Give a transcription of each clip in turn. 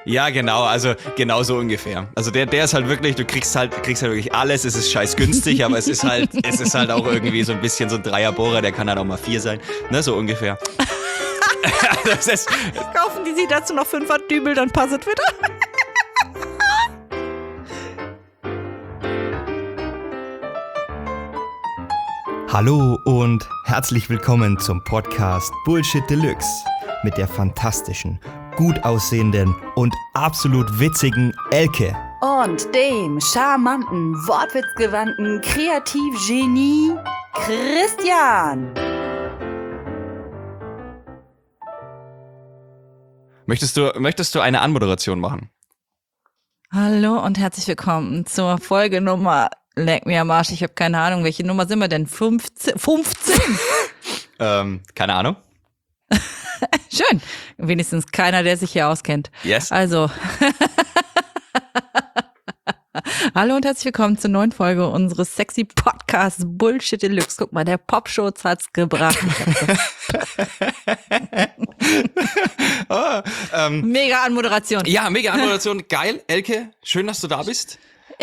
Ja, genau, also genau so ungefähr. Also der ist halt wirklich, du kriegst halt wirklich alles, es ist scheiß günstig, aber es ist halt auch irgendwie so ein bisschen so ein Dreierbohrer, der kann dann auch mal 4 sein, ne, so ungefähr. Das ist, Kaufen die sie dazu noch 5 Dübel, dann passt es wieder. Hallo und herzlich willkommen zum Podcast Bullshit Deluxe mit der fantastischen, gut aussehenden und absolut witzigen Elke. Und dem charmanten, wortwitzgewandten Kreativgenie Christian. möchtest du eine Anmoderation machen? Hallo und herzlich willkommen zur Folge Nummer, leck mir am Arsch, ich habe keine Ahnung, welche Nummer sind wir denn? 15? Keine Ahnung. Schön, wenigstens keiner, der sich hier auskennt. Yes. Also, hallo und herzlich willkommen zur neuen Folge unseres sexy Podcasts Bullshit Deluxe. Guck mal, der Popschutz hat's gebracht. Mega Anmoderation. Ja, mega Anmoderation, geil. Elke, schön, dass du da bist.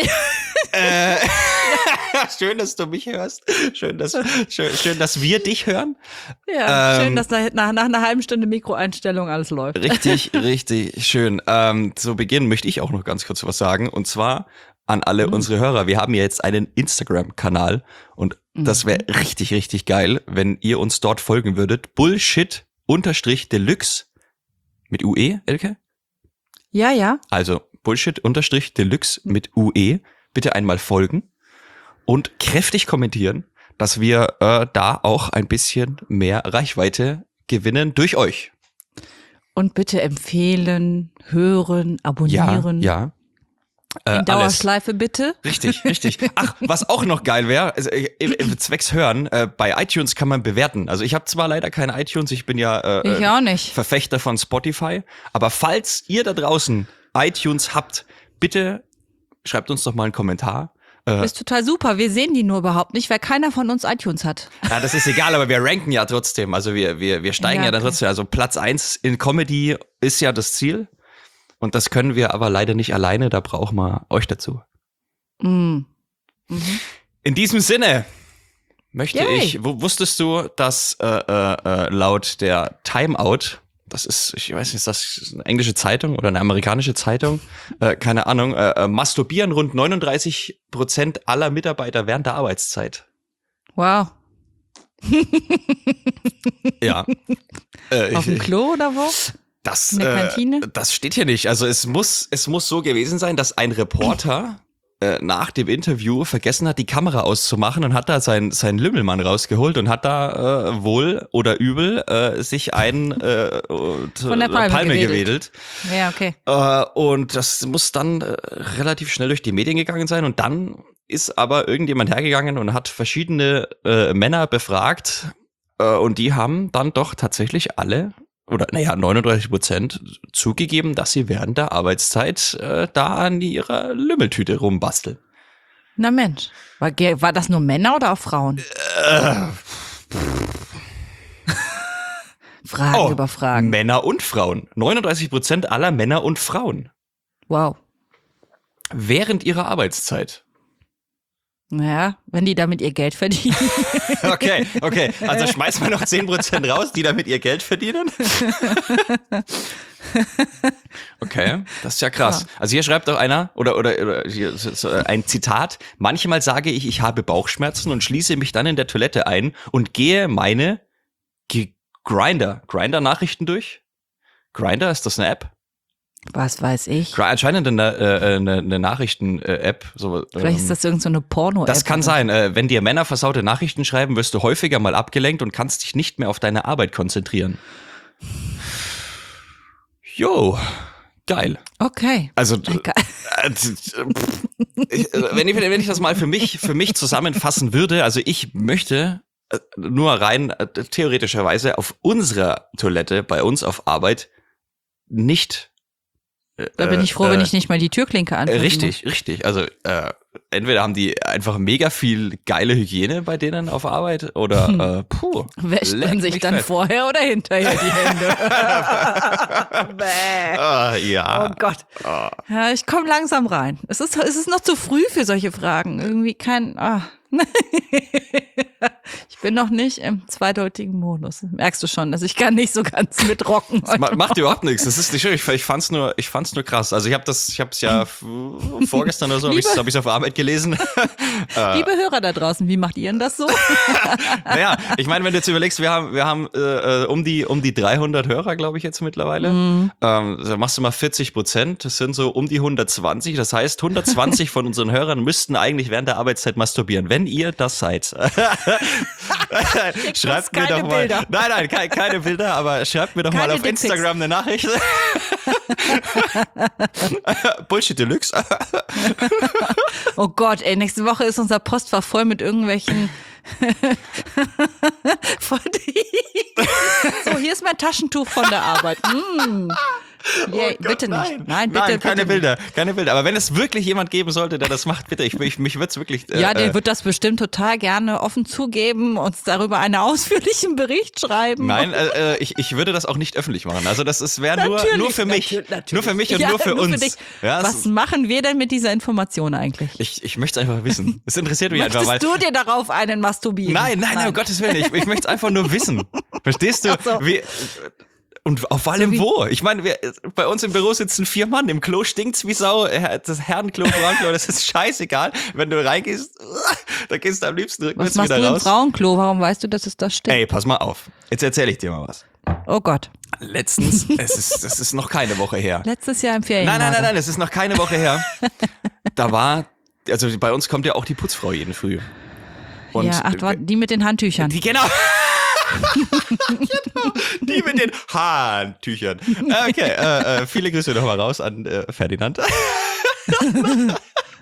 Schön, dass du mich hörst. Schön, dass wir dich hören. Ja, schön, dass nach einer halben Stunde Mikroeinstellung alles läuft. Richtig, richtig schön. Zu Beginn möchte ich auch noch ganz kurz was sagen. Und zwar an alle unsere Hörer. Wir haben ja jetzt einen Instagram-Kanal und das wäre richtig, richtig geil, wenn ihr uns dort folgen würdet. Bullshit_Deluxe mit UE, Elke? Ja. Also Bullshit_Deluxe mit UE. Bitte einmal folgen und kräftig kommentieren, dass wir da auch ein bisschen mehr Reichweite gewinnen durch euch. Und bitte empfehlen, hören, abonnieren. Ja. In Dauerschleife bitte. Richtig. Ach, was auch noch geil wäre, also, zwecks Hören, bei iTunes kann man bewerten. Also ich habe zwar leider keine iTunes, ich bin ja Ich auch nicht. Verfechter von Spotify, aber falls ihr da draußen iTunes habt, bitte schreibt uns doch mal einen Kommentar. Ist total super. Wir sehen die nur überhaupt nicht, weil keiner von uns iTunes hat. Ja, das ist egal, aber wir ranken ja trotzdem. Also wir steigen ja dann trotzdem. Also Platz 1 in Comedy ist ja das Ziel. Und das können wir aber leider nicht alleine, da brauchen wir euch dazu. In diesem Sinne möchte ich, wusstest du, dass laut der Timeout, das ist, ich weiß nicht, ist das eine englische Zeitung oder eine amerikanische Zeitung? Keine Ahnung. Masturbieren rund 39% aller Mitarbeiter während der Arbeitszeit. Wow. Ja. Auf dem Klo oder wo? Das, in der Kantine? Das steht hier nicht. Also es muss so gewesen sein, dass ein Reporter nach dem Interview vergessen hat, die Kamera auszumachen und hat da seinen Lümmelmann rausgeholt und hat da wohl oder übel sich einen von der Palme gewedelt. Ja, okay. Und das muss dann relativ schnell durch die Medien gegangen sein und dann ist aber irgendjemand hergegangen und hat verschiedene Männer befragt und die haben dann doch tatsächlich alle 39% zugegeben, dass sie während der Arbeitszeit da an ihrer Lümmeltüte rumbasteln. Na Mensch, war das nur Männer oder auch Frauen? Fragen über Fragen. Männer und Frauen. 39% aller Männer und Frauen. Wow. Während ihrer Arbeitszeit. Naja, wenn die damit ihr Geld verdienen. Okay. Also schmeißen wir noch 10% raus, die damit ihr Geld verdienen? Okay, das ist ja krass. Ja. Also hier schreibt auch einer, oder hier ist ein Zitat, manchmal sage ich habe Bauchschmerzen und schließe mich dann in der Toilette ein und gehe meine Grindr-Nachrichten durch. Grindr, ist das eine App? Was weiß ich. Anscheinend eine Nachrichten-App. Vielleicht ist das irgend so eine Porno-App. Das kann sein. Wenn dir Männer versaute Nachrichten schreiben, wirst du häufiger mal abgelenkt und kannst dich nicht mehr auf deine Arbeit konzentrieren. Jo, geil. Okay. Also, wenn ich das mal für mich zusammenfassen würde, also ich möchte nur rein theoretischerweise auf unserer Toilette bei uns auf Arbeit nicht Da bin ich froh, wenn ich nicht mal die Türklinke anfasse. Richtig. Also entweder haben die einfach mega viel geile Hygiene bei denen auf Arbeit oder wäscht man sich dann vorher oder hinterher die Hände? Bäh. Ja. Oh Gott. Ja, ich komme langsam rein. Es ist noch zu früh für solche Fragen. Irgendwie ich bin noch nicht im zweideutigen Modus. Merkst du schon, dass ich gar nicht so ganz mitrocken. Macht überhaupt nichts. Das ist nicht schön. Ich fand's nur krass. Also ich hab's ja vorgestern oder so, habe ich auf Arbeit gelesen. Liebe Hörer da draußen, wie macht ihr denn das so? Naja, ich meine, wenn du jetzt überlegst, wir haben um die 300 Hörer, glaube ich, jetzt mittlerweile. Da machst du mal 40%. Das sind so um die 120. Das heißt, 120 von unseren Hörern müssten eigentlich während der Arbeitszeit masturbieren. Wenn ihr das seid. Schreibt mir doch mal. Bilder. Nein, keine Bilder, aber schreibt mir doch mal auf Instagram eine Nachricht. Bullshit Deluxe. Oh Gott, ey, nächste Woche ist unser Postfach voll mit irgendwelchen So, hier ist mein Taschentuch von der Arbeit. Yeah, Gott, bitte nein. nicht. Nein, bitte, keine bitte Bilder. Aber wenn es wirklich jemand geben sollte, der das macht, bitte, mich wird's wirklich. Ja, der wird das bestimmt total gerne offen zugeben, uns darüber einen ausführlichen Bericht schreiben. Nein, ich würde das auch nicht öffentlich machen. Also das wäre nur für mich. Natürlich. Nur für mich und Ja, nur für uns. Für dich. Ja, was machen wir denn mit dieser Information eigentlich? Ich möchte es einfach wissen. Es interessiert mich einfach. Möchtest du dir darauf einen masturbieren? Nein, um Gottes Willen. Ich möchte es einfach nur wissen. Verstehst du? So. Und auf allem wo? Ich meine, bei uns im Büro sitzen 4 Mann. Im Klo stinkt's wie Sau. Das Herrenklo, Frauenklo, das ist scheißegal. Wenn du reingehst, da gehst du am liebsten rückwärts wieder raus. Was machst du im Frauenklo? Warum weißt du, dass es das stimmt? Ey, pass mal auf. Jetzt erzähle ich dir mal was. Oh Gott. Letztens, das ist noch keine Woche her. Letztes Jahr im Ferienlager. Nein, es ist noch keine Woche her. Also bei uns kommt ja auch die Putzfrau jeden Früh. Und ja, die mit den Handtüchern. Genau, die mit den Handtüchern. Okay, viele Grüße nochmal raus an Ferdinand. Nein,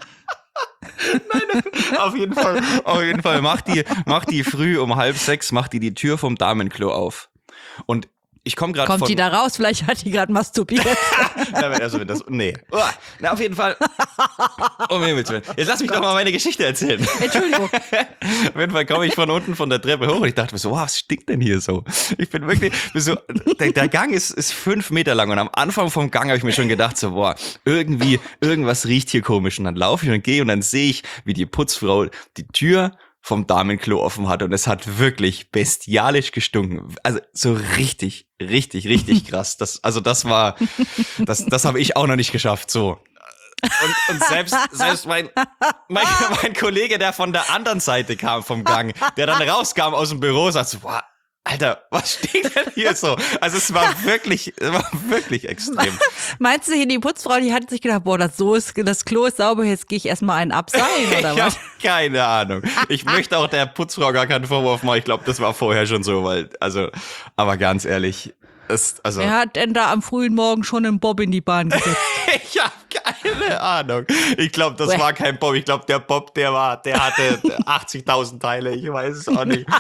auf jeden Fall macht die früh um 5:30 macht die Tür vom Damenklo auf. Und ich komme gerade Kommt die da raus? Vielleicht hat die gerade masturbiert. Nee. Na, auf jeden Fall. Jetzt lass mich doch mal meine Geschichte erzählen. Entschuldigung. Auf jeden Fall komme ich von unten von der Treppe hoch und ich dachte mir so, wow, was stinkt denn hier so? Ich bin wirklich so, der Gang ist 5 Meter lang und am Anfang vom Gang habe ich mir schon gedacht so, boah, irgendwas riecht hier komisch. Und dann laufe ich und gehe und dann sehe ich, wie die Putzfrau die Tür vom Damenklo offen hat und es hat wirklich bestialisch gestunken. Also so richtig krass. Das habe ich auch noch nicht geschafft, so. Und selbst mein Kollege, der von der anderen Seite kam vom Gang, der dann rauskam aus dem Büro, sagt so, boah, Alter, was stinkt denn hier so? Also es war wirklich extrem. Meinst du hier, die Putzfrau, die hat sich gedacht, boah, das Klo ist sauber, jetzt gehe ich erstmal einen abseilen oder ich was? Ich habe keine Ahnung. Ich möchte auch der Putzfrau gar keinen Vorwurf machen. Ich glaube, das war vorher schon so, aber ganz ehrlich, Wer hat denn da am frühen Morgen schon einen Bob in die Bahn gesetzt? Ich habe keine Ahnung. Ich glaube, das war kein Bob. Ich glaube, der Bob, der hatte 80.000 Teile. Ich weiß es auch nicht.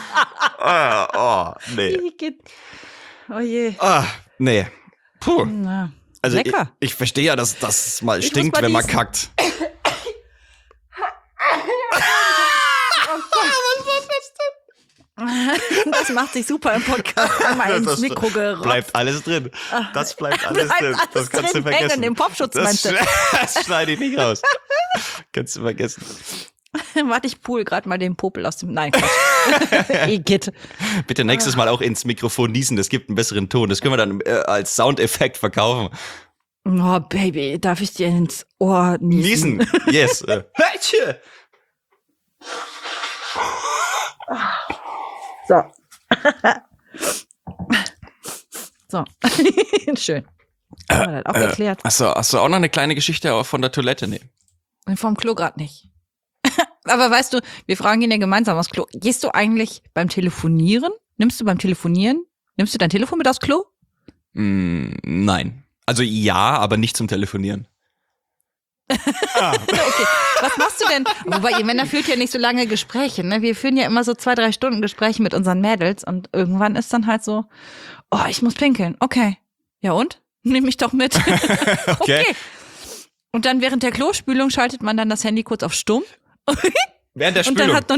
Nee. Oh je. Nee. Puh. Na, also lecker. Ich verstehe ja, dass das mal stinkt, wenn man kackt. Das macht sich super im Podcast. Einmal ins Mikro gerotzt. Bleibt alles drin. Das bleibt alles drin. Das kannst du vergessen. Hängen, den Popschutz meinst du? Das schneide ich nicht raus. Kannst du vergessen. Warte, ich pool gerade mal den Popel aus dem... Nein, Quatsch. Igitt. Bitte nächstes Mal auch ins Mikrofon niesen. Das gibt einen besseren Ton. Das können wir dann als Soundeffekt verkaufen. Oh, Baby, darf ich dir ins Ohr niesen? Yes. So. So. Schön. Haben wir das auch erklärt. Hast du auch noch eine kleine Geschichte von der Toilette? Nee. Vom Klo gerade nicht. Aber weißt du, wir fragen ihn ja gemeinsam aufs Klo. Gehst du eigentlich beim Telefonieren? Nimmst du dein Telefon mit aufs Klo? Nein. Also ja, aber nicht zum Telefonieren. Okay, was machst du denn? Wobei, ihr Männer führt ja nicht so lange Gespräche, ne? Wir führen ja immer so 2-3 Stunden Gespräche mit unseren Mädels und irgendwann ist dann halt so, oh, ich muss pinkeln. Okay. Ja und? Nehme ich doch mit. Okay. Und dann während der Klospülung schaltet man dann das Handy kurz auf stumm. Während der Und Spülung. dann hat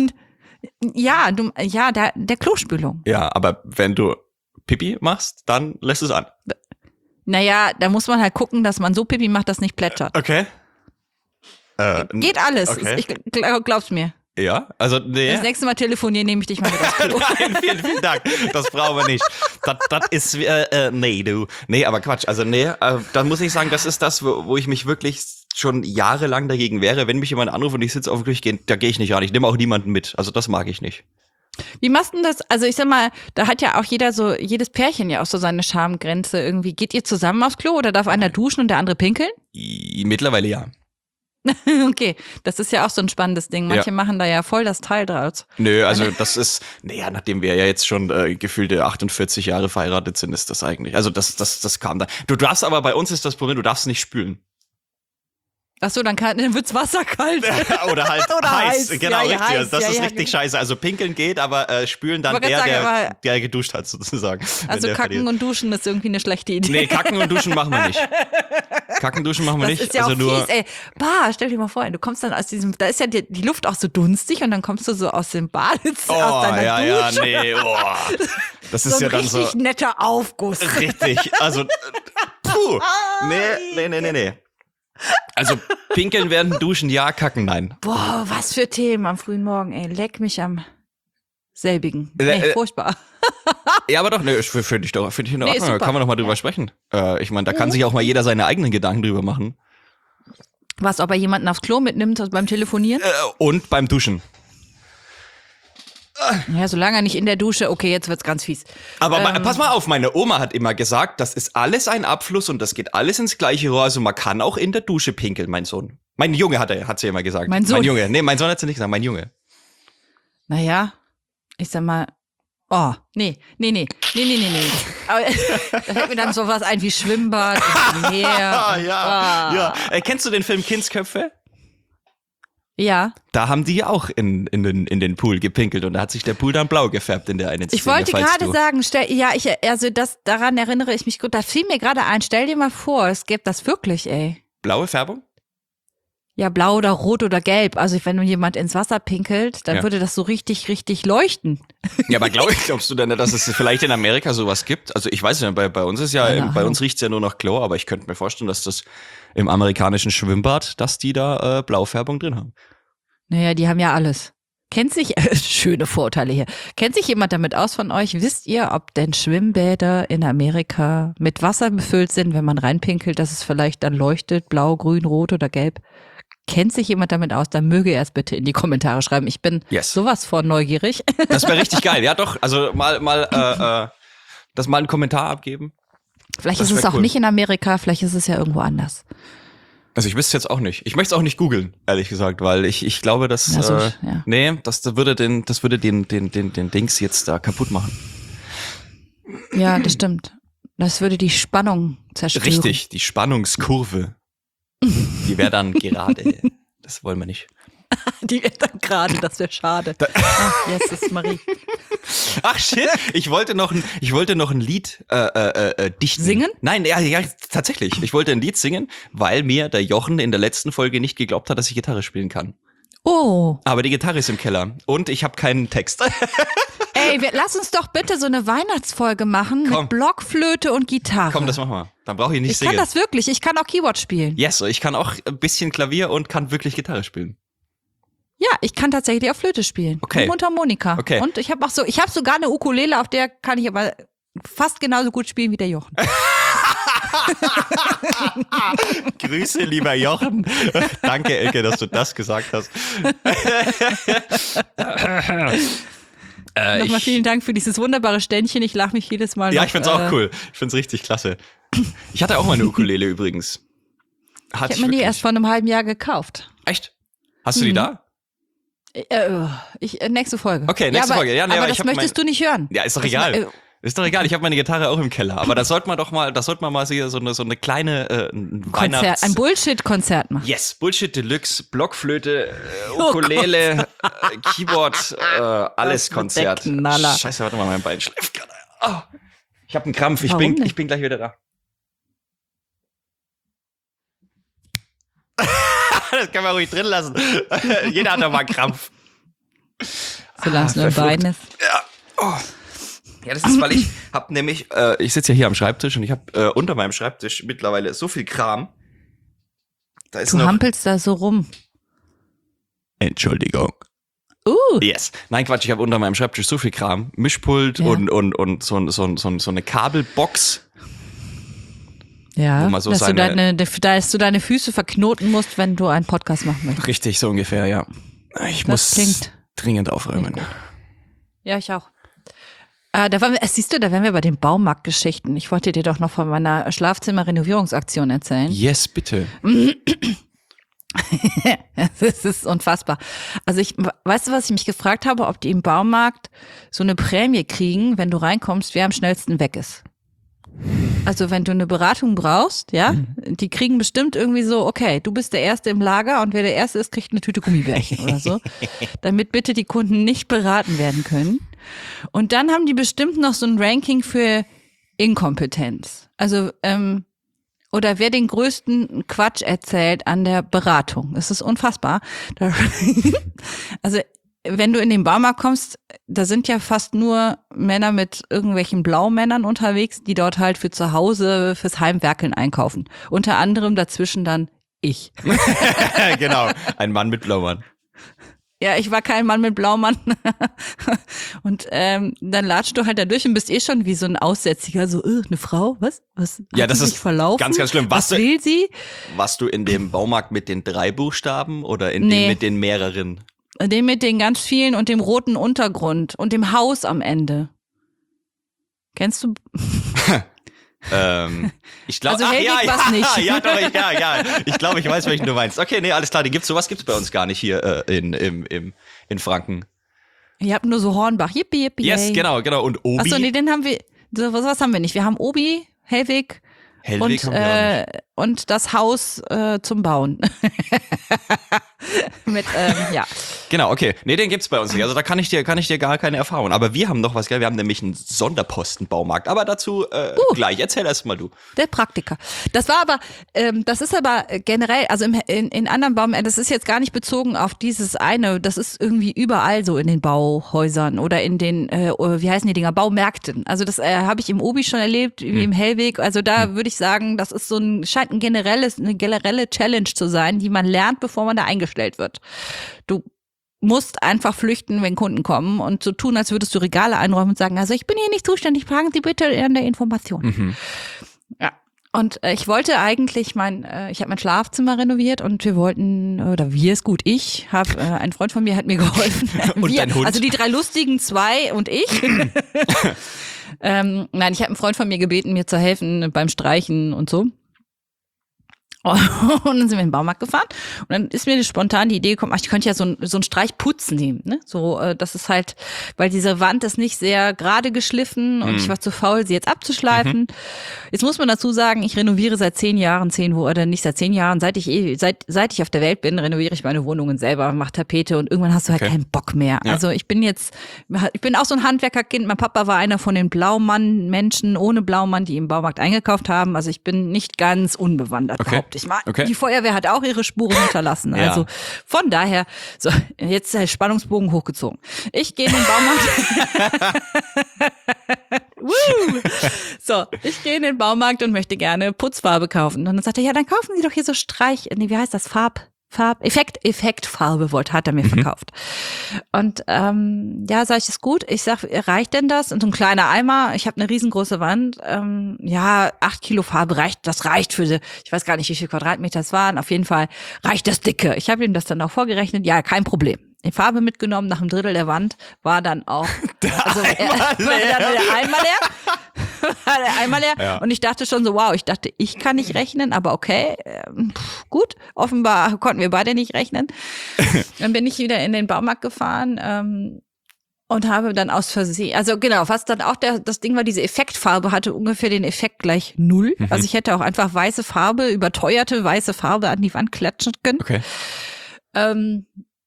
der Klospülung. Ja, aber wenn du Pipi machst, dann lässt es an. Naja, da muss man halt gucken, dass man so Pipi macht, dass nicht plätschert. Okay. Geht alles. Okay. Ich glaub's mir. Ja, also nee. Das nächste Mal telefonieren, nehme ich dich mal mit aufs Klo. Nein, vielen Dank. Das brauchen wir nicht. Das ist, nee, du. Nee, aber Quatsch. Also nee, da muss ich sagen, das ist das, wo ich mich wirklich schon jahrelang dagegen wehre. Wenn mich jemand anruft und ich sitze auf dem Klo, da gehe ich nicht ran. Ich nehme auch niemanden mit. Also das mag ich nicht. Wie machst du denn das? Also ich sag mal, da hat ja auch jedes Pärchen ja auch so seine Schamgrenze irgendwie. Geht ihr zusammen aufs Klo oder darf einer duschen und der andere pinkeln? Mittlerweile ja. Okay, das ist ja auch so ein spannendes Ding. Manche machen da ja voll das Teil draus. Nö, also das ist, naja, nachdem wir ja jetzt schon gefühlte 48 Jahre verheiratet sind, ist das eigentlich, also das kam da. Du darfst aber, bei uns ist das Problem, du darfst nicht spülen. Ach so, dann wird's Wasser kalt. Oder halt Oder heiß. heiß. Genau, Ja, richtig. heiß. Also das Ja, ist ja, richtig genau. scheiße. Also pinkeln geht, aber spülen dann Ich wollte gerade sagen, der geduscht hat, sozusagen. Also kacken und duschen ist irgendwie eine schlechte Idee. Nee, kacken und duschen machen wir nicht. Kacken, duschen machen wir Das nicht. ist ja also auch nur fies, ey. Stell dir mal vor, du kommst dann aus diesem, da ist ja die Luft auch so dunstig und dann kommst du so aus dem Badezimmer, aus deiner Dusche. nee, Das ist So ja ein dann so richtig netter Aufguss. richtig, also puh. Nee. Also pinkeln während Duschen, ja, kacken, nein. Boah, was für Themen am frühen Morgen, ey. Leck mich am selbigen. Nee, furchtbar. Ja, aber doch, ne, finde ich in Ordnung, da super. kann man doch mal drüber sprechen. Ich meine, da kann sich auch mal jeder seine eigenen Gedanken drüber machen. Was, ob er jemanden aufs Klo mitnimmt beim Telefonieren? Und beim Duschen. Ja, solange er nicht in der Dusche, okay, jetzt wird's ganz fies. Aber pass mal auf, meine Oma hat immer gesagt, das ist alles ein Abfluss und das geht alles ins gleiche Rohr, also man kann auch in der Dusche pinkeln, mein Sohn. Mein Junge hat sie immer gesagt. Mein Sohn? Mein Junge. Nee, mein Sohn hat sie nicht gesagt, mein Junge. Naja, ich sag mal, nee. Aber da fällt mir dann sowas ein wie Schwimmbad, Meer. Ja. Kennst du den Film Kindsköpfe? Ja. Da haben die ja auch in den Pool gepinkelt und da hat sich der Pool dann blau gefärbt in der einen Szene. Ich wollte gerade sagen, daran erinnere ich mich gut, da fiel mir gerade ein, stell dir mal vor, es gäbe das wirklich, ey. Blaue Färbung? Ja, blau oder rot oder gelb. Also wenn jemand ins Wasser pinkelt, dann Ja. würde das so richtig, richtig leuchten. Ja, aber glaubst du denn, dass es vielleicht in Amerika sowas gibt? Also ich weiß nicht, bei uns ist ja, Keine bei Ahnung. uns riecht's ja nur nach Chlor, aber ich könnte mir vorstellen, dass das im amerikanischen Schwimmbad, dass die da Blaufärbung drin haben. Naja, die haben ja alles. Kennt sich, schöne Vorurteile hier. Kennt sich jemand damit aus von euch? Wisst ihr, ob denn Schwimmbäder in Amerika mit Wasser befüllt sind, wenn man reinpinkelt, dass es vielleicht dann leuchtet, blau, grün, rot oder gelb? Kennt sich jemand damit aus? Dann möge er es bitte in die Kommentare schreiben. Ich bin sowas von neugierig. Das wäre richtig geil. Ja, doch. Also das mal einen Kommentar abgeben. Vielleicht Das ist es wär auch cool. nicht in Amerika, vielleicht ist es ja irgendwo anders. Also ich wüsste jetzt auch nicht. Ich möchte es auch nicht googeln, ehrlich gesagt, weil ich glaube, dass ja. nee, das würde den Dings jetzt da kaputt machen. Ja, das stimmt. Das würde die Spannung zerstören. Richtig, die Spannungskurve. Die wäre dann gerade. Das wollen wir nicht. Die wäre dann gerade, das wäre schade. Ach, Jesus Marie. Ach shit, ich wollte noch ein Lied dichten. Singen? Nein, ja, tatsächlich. Ich wollte ein Lied singen, weil mir der Jochen in der letzten Folge nicht geglaubt hat, dass ich Gitarre spielen kann. Oh. Aber die Gitarre ist im Keller und ich habe keinen Text. Ey, lass uns doch bitte so eine Weihnachtsfolge machen Komm. mit Blockflöte und Gitarre. Komm, das machen wir. Dann brauche ich nicht Ich singen. kann das wirklich, ich kann auch Keyboard spielen. Yes, ich kann auch ein bisschen Klavier und kann wirklich Gitarre spielen. Ja, ich kann tatsächlich auch Flöte spielen. Okay. Und Mundharmonika. Okay. Und ich habe sogar eine Ukulele, auf der kann ich aber fast genauso gut spielen wie der Jochen. Grüße, lieber Jochen. Danke, Elke, dass du das gesagt hast. Nochmal vielen Dank für dieses wunderbare Ständchen. Ich lache mich jedes Mal. Ja, noch, ich find's auch cool. Ich find's richtig klasse. Ich hatte auch mal eine Ukulele übrigens. Ich habe mir die erst vor einem halben Jahr gekauft. Echt? Hast du die da? Nächste Folge. Okay, nächste Folge. Ja, nee, aber aber das ich hab möchtest du nicht hören. Ja, ist doch egal. Ist doch egal, ich habe meine Gitarre auch im Keller. Aber da sollte man mal so eine kleine Ein Bullshit-Konzert machen. Yes, Bullshit Deluxe, Blockflöte, Ukulele, Keyboard, alles Konzert. Knaller. Scheiße, warte mal, mein Bein schläft gerade. Oh, ich habe einen Krampf, ich Warum bin nicht? gleich wieder da. Das kann man ruhig drin lassen. Jeder hat doch mal Krampf. Solange es nur ein Bein ist. Ja. Oh. Ja, das ist, weil ich habe nämlich, ich sitze ja hier am Schreibtisch und ich habe unter meinem Schreibtisch mittlerweile so viel Kram. Da ist Du hampelst da so rum. Entschuldigung. Yes. Nein, Quatsch, ich habe unter meinem Schreibtisch so viel Kram. Mischpult und so eine Kabelbox. Ja, wo man so dass du deine Füße verknoten musst, wenn du einen Podcast machen möchtest. Richtig, so ungefähr, ja. Ich muss dringend aufräumen. Ja, ich auch. Siehst du, da wären wir bei den Baumarktgeschichten. Ich wollte dir doch noch von meiner Schlafzimmer-Renovierungsaktion erzählen. Yes, bitte. Das ist unfassbar. Also weißt du, was ich mich gefragt habe, ob die im Baumarkt so eine Prämie kriegen, wenn du reinkommst, wer am schnellsten weg ist. Also wenn du eine Beratung brauchst, ja, die kriegen bestimmt irgendwie so, okay, du bist der Erste im Lager und wer der Erste ist, kriegt eine Tüte Gummibärchen oder so, damit bitte die Kunden nicht beraten werden können. Und dann haben die bestimmt noch so ein Ranking für Inkompetenz. Also oder wer den größten Quatsch erzählt an der Beratung. Es ist unfassbar. Also wenn du in den Baumarkt kommst, da sind ja fast nur Männer mit irgendwelchen Blaumännern unterwegs, die dort halt für zu Hause, fürs Heimwerkeln einkaufen. Unter anderem dazwischen dann ich. Genau, ein Mann mit Blaumann. Ja, ich war kein Mann mit Blaumann. Und dann latschst du halt da durch und bist schon wie so ein Aussätziger, so, eine Frau, was? Ja, das ist verlaufen? Ganz, ganz schlimm. Was will sie? Warst du in dem Baumarkt mit den 3 Buchstaben oder in dem mit den mehreren? Den mit den ganz vielen und dem roten Untergrund und dem Haus am Ende. Kennst du? Ich glaube, also war's nicht. Ich glaube, ich weiß, welchen du meinst. Okay, nee, alles klar, sowas gibt's bei uns gar nicht hier in Franken. Ihr habt nur so Hornbach, yippie, yippie. Yes, genau, und Obi. Achso, nee, den haben wir, was haben wir nicht? Wir haben Obi, Hellwig und das Haus zum Bauen. Ja. Genau, okay. Nee, den gibt's bei uns nicht. Also da kann ich dir gar keine Erfahrung. Aber wir haben noch was, gell? Wir haben nämlich einen Sonderpostenbaumarkt. Aber dazu gleich. Erzähl erst mal du. Der Praktiker. Das ist aber generell, also in anderen Baumärkten, das ist jetzt gar nicht bezogen auf dieses eine, das ist irgendwie überall so in den Bauhäusern oder in den, wie heißen die Dinger, Baumärkten. Also das habe ich im Obi schon erlebt, wie im Hellweg. Also da würde ich sagen, das ist scheint eine generelle Challenge zu sein, die man lernt, bevor man da eingestellt wird. Du musst einfach flüchten, wenn Kunden kommen und so tun, als würdest du Regale einräumen und sagen, also ich bin hier nicht zuständig, fragen Sie bitte an der Information. Ja. Und ich wollte eigentlich ich habe mein Schlafzimmer renoviert und ich habe, ein Freund von mir hat mir geholfen. Und dein Hund? Also die 3 lustigen 2 und ich. Nein, ich habe einen Freund von mir gebeten, mir zu helfen beim Streichen und so. Und dann sind wir in den Baumarkt gefahren und dann ist mir spontan die Idee gekommen, ich könnte ja so einen Streichputz nehmen, ne? So, das ist halt, weil diese Wand ist nicht sehr gerade geschliffen und ich war zu faul, sie jetzt abzuschleifen. Jetzt muss man dazu sagen, ich renoviere seit 10 Jahren, seit ich auf der Welt bin, renoviere ich meine Wohnungen selber, mache Tapete und irgendwann hast du halt keinen Bock mehr. Ja. Also ich bin auch so ein Handwerkerkind, mein Papa war einer von den Blaumann-Menschen ohne Blaumann, die im Baumarkt eingekauft haben, also ich bin nicht ganz unbewandert, behaupte ich mal. Okay. Die Feuerwehr hat auch ihre Spuren hinterlassen. Ja. Also von daher, so, jetzt ist der Spannungsbogen hochgezogen. Ich gehe in den Baumarkt. So, ich gehe in den Baumarkt und möchte gerne Putzfarbe kaufen. Und dann sagt er, ja, dann kaufen Sie doch hier so wie heißt das? Effektfarbe hat er mir verkauft. Und ja, sag ich, ist gut. Ich sag, reicht denn das? Und so ein kleiner Eimer, ich habe eine riesengroße Wand, 8 Kilo Farbe das reicht für, ich weiß gar nicht, wie viel Quadratmeter es waren, auf jeden Fall reicht das dicke. Ich habe ihm das dann auch vorgerechnet, ja, kein Problem. Die Farbe mitgenommen, nach einem Drittel der Wand war dann auch der Eimer leer. Ja. Und ich dachte schon so, wow, ich kann nicht rechnen, aber okay, gut, offenbar konnten wir beide nicht rechnen. Dann bin ich wieder in den Baumarkt gefahren und habe dann aus Versehen, also genau, was dann auch das Ding war, diese Effektfarbe hatte ungefähr den Effekt gleich 0. Also ich hätte auch einfach überteuerte weiße Farbe an die Wand klatschen können. Okay.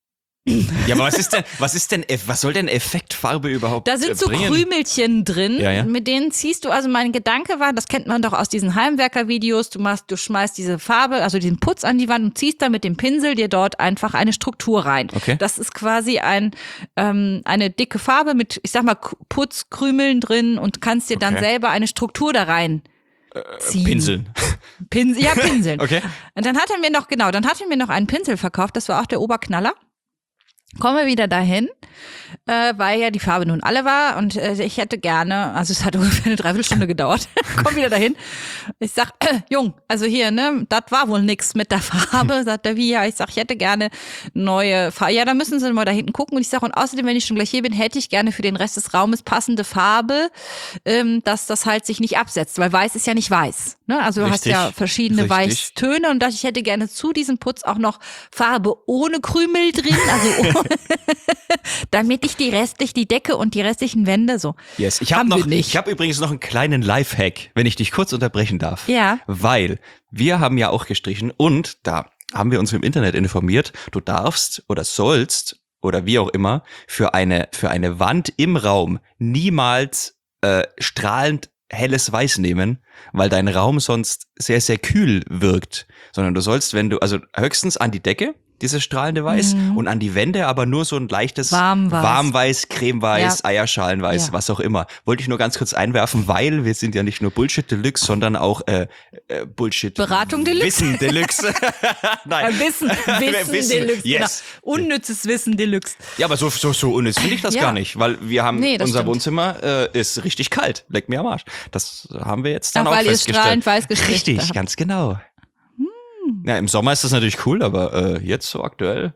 Ja, aber was soll denn Effektfarbe überhaupt Da sind so bringen? Krümelchen drin, Ja. mit denen ziehst du, also mein Gedanke war, das kennt man doch aus diesen Heimwerker-Videos, du schmeißt diese Farbe, also diesen Putz an die Wand und ziehst da mit dem Pinsel dir dort einfach eine Struktur rein. Okay. Das ist quasi eine dicke Farbe mit, ich sag mal, Putzkrümeln drin und kannst dir dann Okay. selber eine Struktur da rein ziehen. Pinseln. Pinseln. Okay. Und dann hat er mir noch einen Pinsel verkauft, das war auch der Oberknaller. Kommen wir wieder dahin, weil ja die Farbe nun alle war und ich hätte gerne, also es hat ungefähr eine Dreiviertelstunde gedauert, komm wieder dahin. Ich sag, Jung, also hier, ne, das war wohl nix mit der Farbe, sagt er, wie, ja, ich sag, ich hätte gerne neue Farbe. Ja, da müssen Sie mal da hinten gucken und ich sag, und außerdem, wenn ich schon gleich hier bin, hätte ich gerne für den Rest des Raumes passende Farbe, dass das halt sich nicht absetzt, weil weiß ist ja nicht weiß, ne, also du hast Richtig. ja verschiedene Richtig. Weißtöne und ich hätte gerne zu diesem Putz auch noch Farbe ohne Krümel drin, also damit ich die Decke und die restlichen Wände so. Yes. Ich Haben wir habe nicht. übrigens noch einen kleinen Lifehack, wenn ich dich kurz unterbrechen darf. Ja. Weil wir haben ja auch gestrichen und da haben wir uns im Internet informiert, du darfst oder sollst oder wie auch immer für eine Wand im Raum niemals strahlend helles Weiß nehmen, weil dein Raum sonst sehr, sehr kühl wirkt. Sondern du sollst, also höchstens an die Decke, dieses strahlende Weiß und an die Wände aber nur so ein leichtes Warmweiß, Cremeweiß, Eierschalenweiß, was auch immer. Wollte ich nur ganz kurz einwerfen, weil wir sind ja nicht nur Bullshit Deluxe, sondern auch Bullshit Beratung Deluxe. Wissen Deluxe. Nein. Wissen Deluxe. Yes. Genau. Unnützes Wissen Deluxe. Ja, aber so unnütz finde ich das Ja. gar nicht, weil wir haben, Nee, das unser stimmt. Wohnzimmer ist richtig kalt. Leck mir am Arsch. Das haben wir jetzt dann Ach, auch weil ihr festgestellt. strahlend weiß gestrichen Richtig, habt. ganz genau. Ja, im Sommer ist das natürlich cool, aber jetzt so aktuell.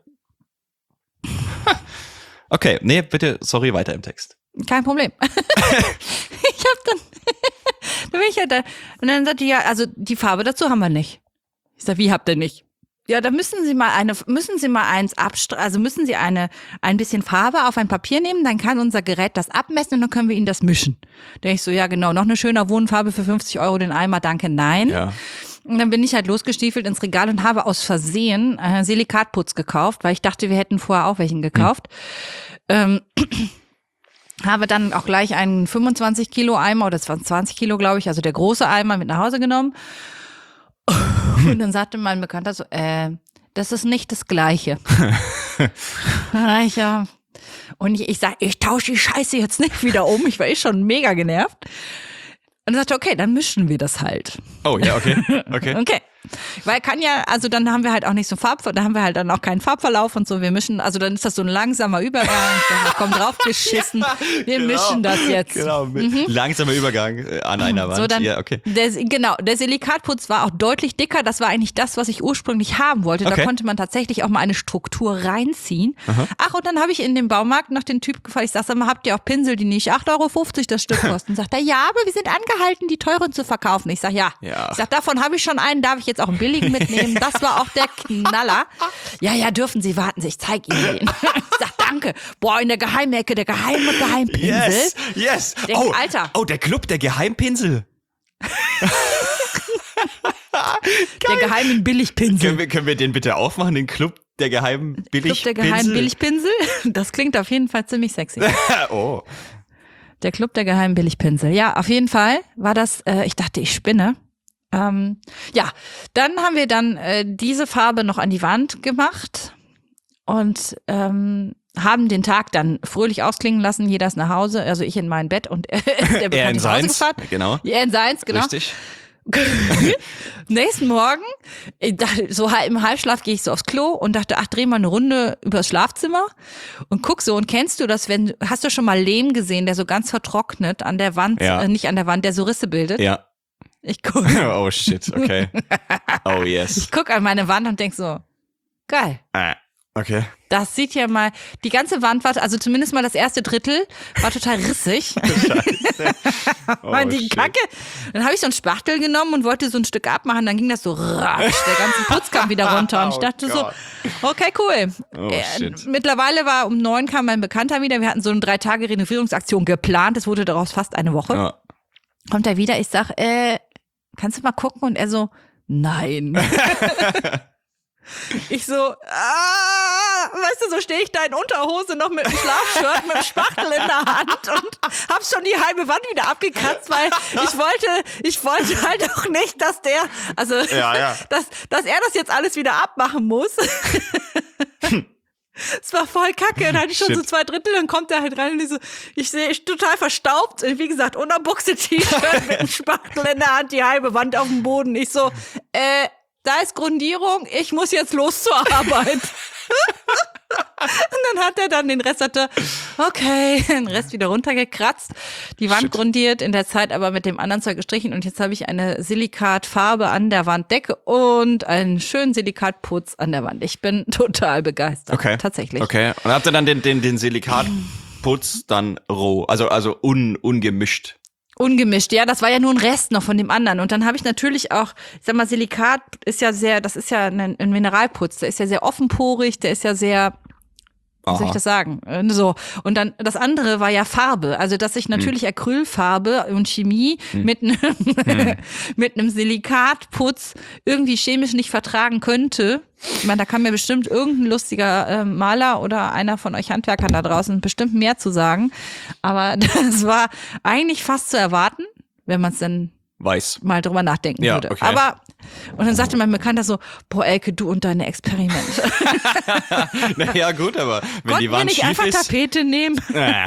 Okay, nee, bitte, sorry, weiter im Text. Kein Problem. Ich hab dann bin ich halt da und dann sagt die, ja, also die Farbe dazu haben wir nicht. Ich sag, wie habt ihr nicht? Ja, da müssen Sie mal müssen Sie ein bisschen Farbe auf ein Papier nehmen, dann kann unser Gerät das abmessen und dann können wir Ihnen das mischen. Da denk ich so, ja genau, noch eine schöne Wohnfarbe für 50 € den Eimer, danke, nein. Ja. Und dann bin ich halt losgestiefelt ins Regal und habe aus Versehen Silikatputz gekauft, weil ich dachte, wir hätten vorher auch welchen gekauft. Habe dann auch gleich einen 25 Kilo Eimer oder 20 Kilo, glaube ich, also der große Eimer mit nach Hause genommen. Und dann sagte mein Bekannter so, das ist nicht das Gleiche. Ja. Und ich sag, ich tausche die Scheiße jetzt nicht wieder um. Ich war schon mega genervt. Und er sagte, okay, dann mischen wir das halt. Oh, ja, okay. Okay. Weil kann ja, also dann haben wir halt auch nicht so da haben wir halt dann auch keinen Farbverlauf und so. Wir mischen, also dann ist das so ein langsamer Übergang. Da kommt drauf geschissen. Wir mischen das jetzt. Genau, langsamer Übergang an einer Wand. So, dann, ja, okay. Der Silikatputz war auch deutlich dicker. Das war eigentlich das, was ich ursprünglich haben wollte. Da Okay. konnte man tatsächlich auch mal eine Struktur reinziehen. Ach, und dann habe ich in dem Baumarkt noch den Typ gefragt. Ich sag, sag mal, habt ihr auch Pinsel, die nicht 8,50 € das Stück kosten? Sagt er, ja, aber wir sind angehalten, die teuren zu verkaufen. Ich sag, ja. Ja. Ich sag, davon habe ich schon einen, darf ich jetzt auch einen billigen mitnehmen? Das war auch der Knaller. Ja, dürfen Sie, warten Sie, ich zeig Ihnen den. Ich sag, danke. Boah, in der Geheimecke, der Geheimpinsel. Yes. Denk, Oh, Alter. Oh, der Club der Geheimpinsel. Der geheimen Billigpinsel. Können wir den bitte aufmachen, den Club der geheimen Club Billigpinsel? der geheimen Billigpinsel. Das klingt auf jeden Fall ziemlich sexy. Oh. Der Club der geheimen Billigpinsel. Ja, auf jeden Fall war das, ich dachte, ich spinne. Ja, dann haben wir dann diese Farbe noch an die Wand gemacht und haben den Tag dann fröhlich ausklingen lassen. Jeder ist nach Hause, also ich in mein Bett und der Er Bekannte in ist nach Hause seins. gefahren. Genau. Er in seins, genau. Richtig. Nächsten Morgen, ich dachte, so im Halbschlaf gehe ich so aufs Klo und dachte, ach, dreh mal eine Runde übers Schlafzimmer und guck so. Und kennst du das, hast du schon mal Lehm gesehen, der so ganz vertrocknet an der Wand, Ja. nicht an der Wand, der so Risse bildet? Ja. Ich guck Oh shit, okay. Oh yes. an meine Wand und denk so, geil. Okay. Das sieht ja mal, die ganze Wand war, also zumindest mal das erste Drittel, war total rissig. Oh, Und die shit. Kacke. Dann habe ich so einen Spachtel genommen und wollte so ein Stück abmachen, dann ging das so ratsch, der ganze Putz kam wieder runter und ich Oh dachte Gott. so, okay, cool. Oh, shit. Mittlerweile war um 9 kam mein Bekannter wieder, wir hatten so eine 3-Tage-Renovierungsaktion geplant, es wurde daraus fast eine Woche. Ja. Kommt er wieder, ich sag, kannst du mal gucken? Und er so, nein. Ich so, weißt du, so stehe ich da in Unterhose noch mit dem Schlafshirt, mit dem Spachtel in der Hand und hab schon die halbe Wand wieder abgekratzt, weil ich wollte halt auch nicht, dass der, also, dass er das jetzt alles wieder abmachen muss. Es war voll kacke, dann hatte ich schon so 2/3, dann kommt er halt rein und ich sehe total verstaubt, wie gesagt, unterbuchse T-Shirt mit dem Spachtel in der Hand, die halbe Wand auf dem Boden. Ich so, da ist Grundierung, ich muss jetzt los zur Arbeit. Und dann hat er dann den Rest, den Rest wieder runtergekratzt, die Wand grundiert, in der Zeit aber mit dem anderen Zeug gestrichen und jetzt habe ich eine Silikatfarbe an der Wanddecke und einen schönen Silikatputz an der Wand. Ich bin total begeistert, tatsächlich. Okay, und habt ihr dann den Silikatputz dann roh, also ungemischt? Ungemischt, ja, das war ja nur ein Rest noch von dem anderen. Und dann habe ich natürlich auch, ich sag mal, Silikat ist ja das ist ja ein Mineralputz, der ist ja sehr offenporig, der ist ja sehr, wie soll ich das sagen? So. Und dann, das andere war ja Farbe. Also, dass ich natürlich Acrylfarbe und Chemie mit einem Silikatputz irgendwie chemisch nicht vertragen könnte. Ich meine, da kann mir bestimmt irgendein lustiger Maler oder einer von euch Handwerkern da draußen bestimmt mehr zu sagen. Aber das war eigentlich fast zu erwarten, wenn man es dann mal drüber nachdenken würde. Okay. Aber, und dann sagte mein Bekannter so, boah, Elke, du und deine Experimente. Naja, gut, aber wenn Konnten die Wand wir nicht schief einfach ist, Tapete nehmen?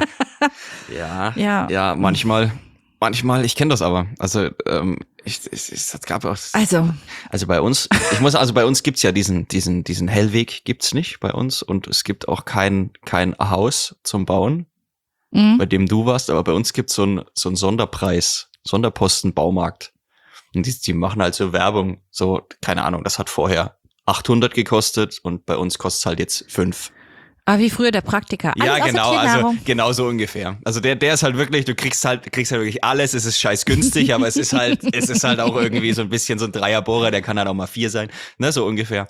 ja, manchmal, ich kenne das aber. Also, es gab auch. Also bei uns, bei uns gibt's ja diesen Hellweg gibt's nicht bei uns und es gibt auch kein Haus zum Bauen, bei dem du warst, aber bei uns gibt's so einen Sonderposten Baumarkt. Und die machen halt so Werbung, so, keine Ahnung, das hat vorher 800 gekostet und bei uns kostet's halt jetzt 5. Aber wie früher der Praktiker. Ja, genau, also genau so ungefähr. Also der ist halt wirklich, du kriegst halt wirklich alles, es ist scheiß günstig, aber es ist halt auch irgendwie so ein bisschen so ein Dreierbohrer, der kann dann auch mal 4 sein, ne, so ungefähr.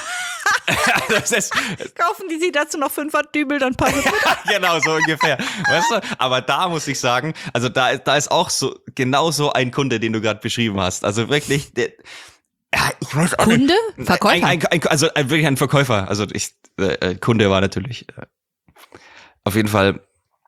Kaufen die sie dazu noch 5er Dübel, dann passt es. Genau, so ungefähr. Weißt du? Aber da muss ich sagen, also da ist auch so, genau so ein Kunde, den du gerade beschrieben hast. Also wirklich, ich weiß auch Kunde? Nicht. Verkäufer? Also wirklich ein Verkäufer. Also Kunde war natürlich, auf jeden Fall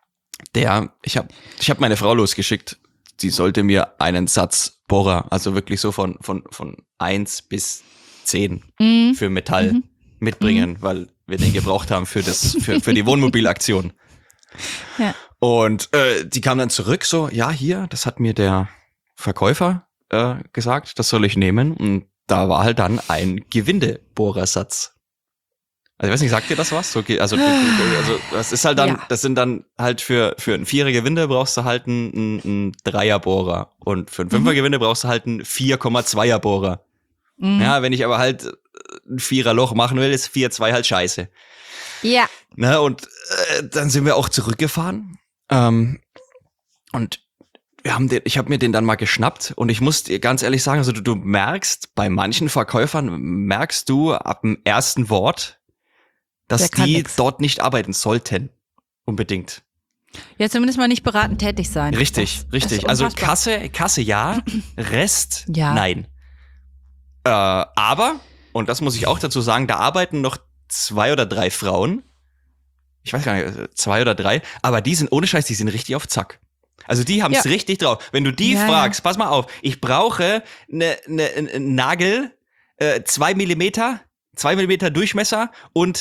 ich hab meine Frau losgeschickt, die sollte mir einen Satz Bohrer, also wirklich so von 1 bis 10 für Metall mitbringen, weil wir den gebraucht haben für die Wohnmobilaktion. Ja. Und die kam dann zurück so, ja, hier, das hat mir der Verkäufer gesagt, das soll ich nehmen. Und da war halt dann ein Gewindebohrersatz. Also ich weiß nicht, sagt dir das was? Okay, also das ist halt dann, das sind dann halt für ein 4er Gewinde brauchst du halt einen 3er Bohrer und für ein 5er Gewinde brauchst du halt einen 4,2er Bohrer. Ja, wenn ich aber halt ein 4er Loch machen will, ist 4,2 halt scheiße. Ja. Ne, und dann sind wir auch zurückgefahren und ich habe mir den dann mal geschnappt und ich muss dir ganz ehrlich sagen, also du merkst, bei manchen Verkäufern merkst du ab dem ersten Wort, dass die dort nicht arbeiten sollten. Unbedingt. Ja, zumindest mal nicht beratend tätig sein. Richtig. Also Kasse ja, Rest nein. Aber, und das muss ich auch dazu sagen, da arbeiten noch 2 oder 3 Frauen. Ich weiß gar nicht, 2 oder 3, aber die sind ohne Scheiß, die sind richtig auf Zack. Also die haben es richtig drauf. Wenn du die fragst, pass mal auf, ich brauche einen Nagel, 2 Millimeter Durchmesser und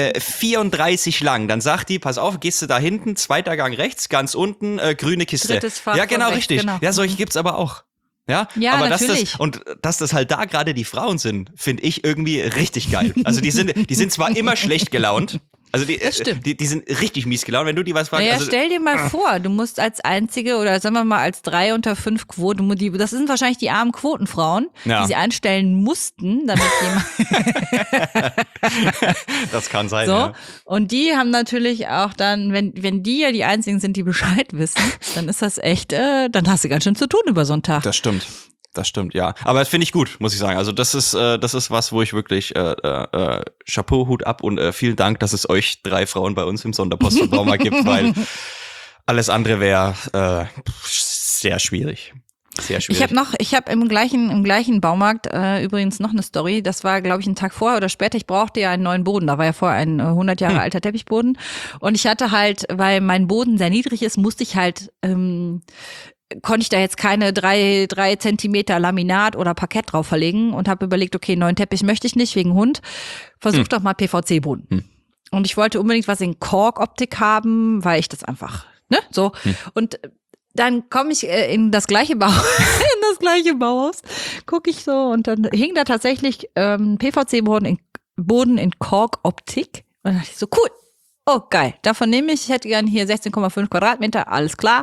34 lang. Dann sagt die, pass auf, gehst du da hinten, 2. Gang rechts, ganz unten, grüne Kiste. 3. Fach ja, genau, rechts, richtig. Genau. Ja, solche gibt's aber auch. Ja, aber natürlich. dass das halt da gerade die Frauen sind, finde ich irgendwie richtig geil. Also die sind zwar immer schlecht gelaunt, also die sind richtig mies gelaunt, wenn du die was fragst. Naja, also, stell dir mal vor, du musst als einzige oder sagen wir mal als 3 unter 5 Quote, das sind wahrscheinlich die armen Quotenfrauen, die sie einstellen mussten, damit jemand. Das kann sein, so. ja. Und die haben natürlich auch dann, wenn die ja die einzigen sind, die Bescheid wissen, dann ist das echt, dann hast du ganz schön zu tun über so einen Tag. Das stimmt, ja. Aber das finde ich gut, muss ich sagen. Also das ist was, wo ich wirklich Chapeau, Hut ab und vielen Dank, dass es euch 3 Frauen bei uns im Sonderpostenbaumarkt gibt, weil alles andere wäre sehr schwierig. Sehr schwierig. Ich habe im gleichen Baumarkt übrigens noch eine Story. Das war, glaube ich, einen Tag vorher oder später. Ich brauchte ja einen neuen Boden. Da war ja vorher ein 100 Jahre alter Teppichboden. Und ich hatte halt, weil mein Boden sehr niedrig ist, musste ich halt, konnte ich da jetzt keine 3 Zentimeter Laminat oder Parkett drauf verlegen und habe überlegt, okay, neuen Teppich möchte ich nicht wegen Hund. Versuch doch mal PVC-Boden. Und ich wollte unbedingt was in Kork-Optik haben, weil ich das einfach, ne, so. Und dann komme ich in das gleiche Bauhaus, gucke ich so und dann hing da tatsächlich PVC-Boden in Kork-Optik. Und dann dachte ich so, cool, oh geil, davon nehme ich hätte gern hier 16,5 Quadratmeter, alles klar.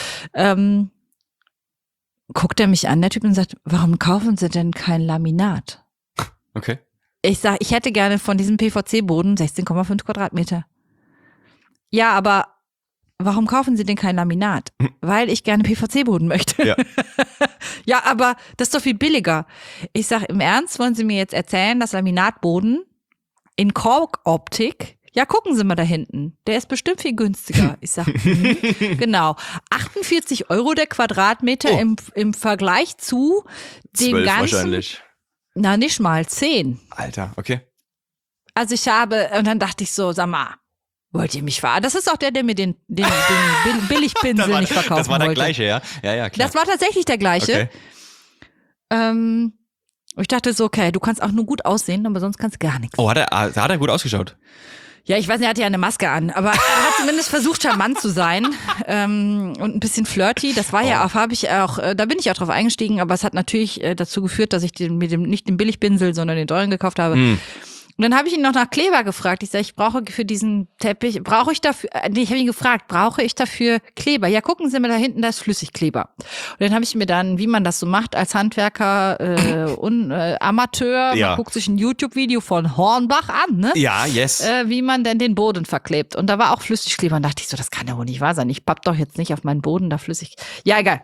Guckt er mich an, der Typ, und sagt, warum kaufen Sie denn kein Laminat? Okay. Ich sage, ich hätte gerne von diesem PVC-Boden 16,5 Quadratmeter. Ja, aber warum kaufen Sie denn kein Laminat? Weil ich gerne PVC-Boden möchte. Ja. Ja, aber das ist doch viel billiger. Ich sage, im Ernst wollen Sie mir jetzt erzählen, dass Laminatboden in Korkoptik, ja, gucken Sie mal da hinten, der ist bestimmt viel günstiger. Ich sage, genau, 48 € der Quadratmeter im Vergleich zu dem 12 ganzen, wahrscheinlich. na nicht mal 10. Alter, okay. Also und dann dachte ich so, sag mal, wollt ihr mich verarschen? Das ist auch der mir den Billigpinsel nicht verkaufen wollte. Das war der gleiche, ja? Ja, klar. Das war tatsächlich der gleiche. Okay. Ich dachte so, okay, du kannst auch nur gut aussehen, aber sonst kannst du gar nichts. Oh, hat er gut ausgeschaut? Ja, ich weiß nicht, er hatte ja eine Maske an, aber er hat zumindest versucht, charmant zu sein und ein bisschen flirty. Das war ja auch, da bin ich auch drauf eingestiegen, aber es hat natürlich dazu geführt, dass ich nicht den Billigpinsel, sondern den teuren gekauft habe. Und dann habe ich ihn noch nach Kleber gefragt. Ich sage, ich brauche für diesen Teppich, ich habe ihn gefragt, brauche ich dafür Kleber? Ja, gucken Sie mal da hinten, da ist Flüssigkleber. Und dann habe ich mir dann, wie man das so macht als Handwerker und Amateur, man guckt sich ein YouTube-Video von Hornbach an, ne? Ja, yes. Wie man denn den Boden verklebt. Und da war auch Flüssigkleber. Und dachte ich so, das kann ja wohl nicht wahr sein. Ich papp doch jetzt nicht auf meinen Boden da flüssig. Ja, egal.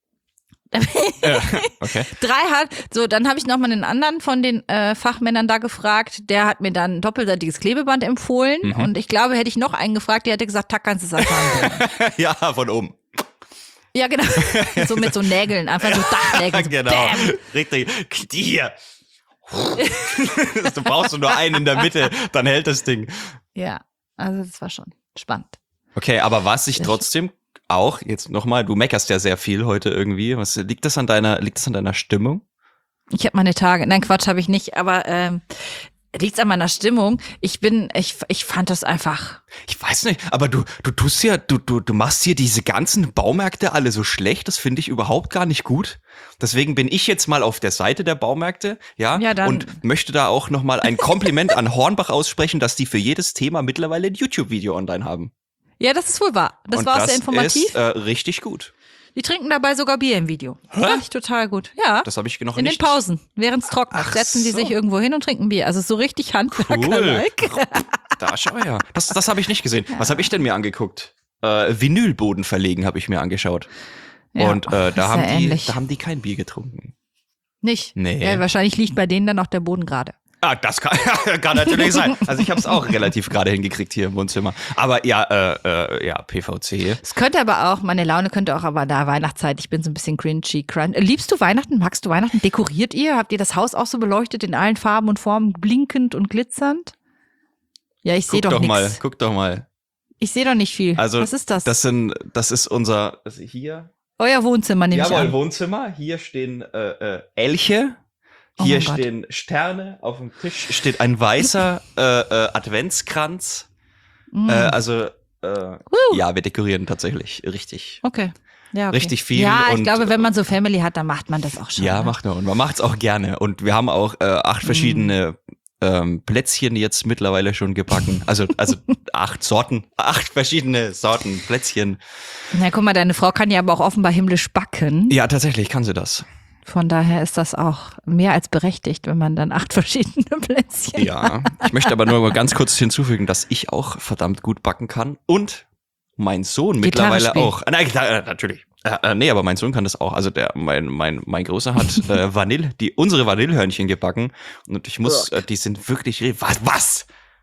Okay. Dann habe ich nochmal einen anderen von den Fachmännern da gefragt, der hat mir dann doppelseitiges Klebeband empfohlen und ich glaube, hätte ich noch einen gefragt, der hätte gesagt, tack, kannst du es anfangen. Ja, von oben. Ja, genau. So mit so Nägeln, einfach so Dachnägeln. So Genau, bam. richtig. Hier. Du brauchst nur einen in der Mitte, dann hält das Ding. Ja, also das war schon spannend. Okay, aber was ich trotzdem auch, jetzt nochmal, du meckerst ja sehr viel heute irgendwie. Liegt das an deiner Stimmung? Ich habe meine Tage. Nein, Quatsch habe ich nicht, aber liegt's an meiner Stimmung? Ich fand das einfach. Ich weiß nicht, aber du tust ja, du machst hier diese ganzen Baumärkte alle so schlecht, das finde ich überhaupt gar nicht gut. Deswegen bin ich jetzt mal auf der Seite der Baumärkte, ja dann. Und möchte da auch nochmal ein Kompliment an Hornbach aussprechen, dass die für jedes Thema mittlerweile ein YouTube-Video online haben. Ja, das ist wohl wahr. Das war auch sehr informativ. Das ist richtig gut. Die trinken dabei sogar Bier im Video. Fand ich total gut. Ja. Das habe ich noch in nicht. In den Pausen, während es trocknet, setzen die sich irgendwo hin und trinken Bier. Also so richtig Handwerker-like. Cool. Da schau her. Das habe ich nicht gesehen. Ja. Was habe ich denn mir angeguckt? Vinylboden verlegen habe ich mir angeschaut. Ja, und da haben die kein Bier getrunken. Nicht? Nee. Ja, wahrscheinlich liegt bei denen dann auch der Boden gerade. Das kann natürlich sein. Also ich habe es auch relativ gerade hingekriegt hier im Wohnzimmer. Aber ja, PVC. Es könnte aber auch, meine Laune könnte auch, aber da Weihnachtszeit, ich bin so ein bisschen cringy. Liebst du Weihnachten? Magst du Weihnachten? Dekoriert ihr? Habt ihr das Haus auch so beleuchtet in allen Farben und Formen, blinkend und glitzernd? Ja, ich sehe doch nichts. Guck doch mal. Ich sehe doch nicht viel. Also, was ist das? Das ist unser, hier. Euer Wohnzimmer, nehme ich an. Jawohl, Wohnzimmer. Hier stehen Elche. Hier stehen Sterne, auf dem Tisch steht ein weißer Adventskranz. Ja, wir dekorieren tatsächlich richtig. Okay. Ja, okay. Richtig viel. Ja, ich glaube, wenn man so Family hat, dann macht man das auch schon. Ja, macht man. Und man macht es auch gerne. Und wir haben auch 8 verschiedene Plätzchen jetzt mittlerweile schon gebacken. Also 8 verschiedene Sorten Plätzchen. Na, guck mal, deine Frau kann ja aber auch offenbar himmlisch backen. Ja, tatsächlich kann sie das. Von daher ist das auch mehr als berechtigt, wenn man dann 8 verschiedene Plätzchen hat. Ich möchte aber nur mal ganz kurz hinzufügen, dass ich auch verdammt gut backen kann und mein Sohn mittlerweile auch. Nein, natürlich. Nee, aber mein Sohn kann das auch. Also mein Großer hat unsere Vanillehörnchen gebacken und ich muss, die sind wirklich, was?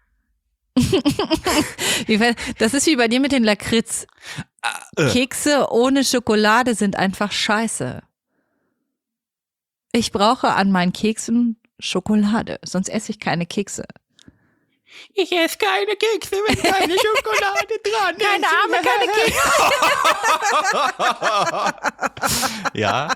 Das ist wie bei dir mit den Lakritz. Kekse ohne Schokolade sind einfach scheiße. Ich brauche an meinen Keksen Schokolade, sonst esse ich keine Kekse. Ich esse keine Kekse, wenn keine Schokolade dran ist. Keine Arme, keine Kekse. Ja.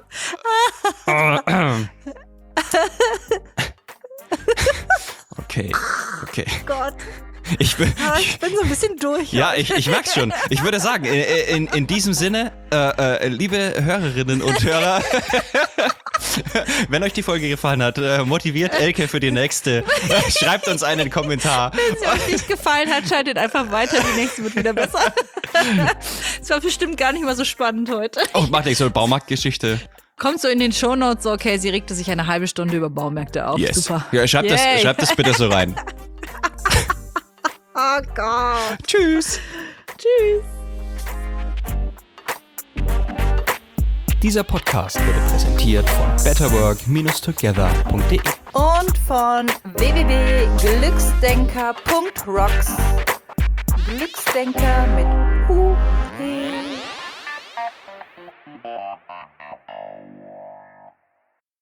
Okay. Gott. Ich bin so ein bisschen durch. Ja, ich merk's schon. Ich würde sagen, in diesem Sinne, liebe Hörerinnen und Hörer, wenn euch die Folge gefallen hat, motiviert Elke für die nächste. Schreibt uns einen Kommentar. Wenn es euch nicht gefallen hat, schaltet einfach weiter. Die nächste wird wieder besser. Es war bestimmt gar nicht mal so spannend heute. Oh, macht nicht so eine Baumarktgeschichte. Kommt so in den Shownotes, so, okay, sie regte sich eine halbe Stunde über Baumärkte auf. Yes. Super. Ja, schreibt das bitte so rein. Oh Gott. Tschüss. Tschüss. Dieser Podcast wurde präsentiert von betterwork-together.de Und von www.glücksdenker.rocks. Glücksdenker mit U